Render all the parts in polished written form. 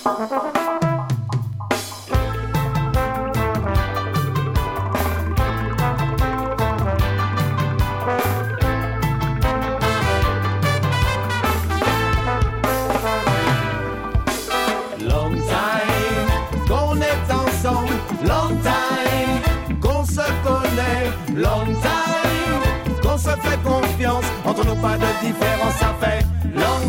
Long time, qu'on se fait confiance, entre nous pas de différence, ça fait long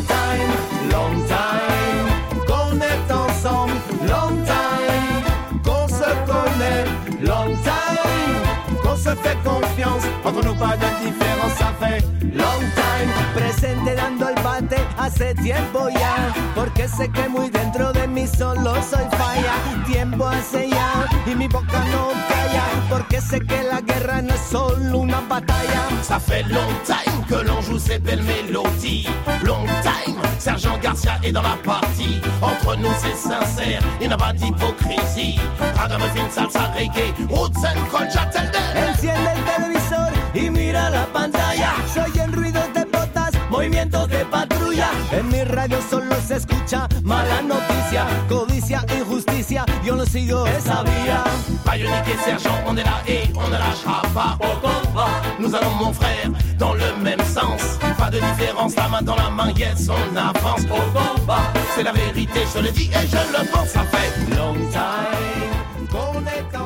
time, qu'on est ensemble, long time, qu'on se connaît, long time, qu'on se fait confiance, entre nous pas de différence, ça fait long time. Presente dando el bate hace tiempo ya, porque sé que muy dentro de mí solo soy falla. Tiempo hace ya y mi boca no calla, porque sé que la guerra no es solo una batalla. Ça fait long time que l'on joue ces belles mélodies. Long time, Sergent Garcia est dans la partie. Entre nous c'est sincère, il n'y a pas d'hypocrisie. Ragamuffin, salsa, reggae, roots and culture, tell them. Enciende el televisor y mira la pantalla. Soy el ruido de botas, movimientos de patrulla. En mi radio solo se escucha mala noticia, codicia, injusticia. Yo no sigo esa vía. Bionic et Sergent, on est là et on ne lâchera pas. Au combat, nous allons mon frère dans le même sens. Pas de différence, la main dans la main, yes, on avance. Au combat, c'est la vérité, je le dis et je le pense. Ça fait long time qu'on est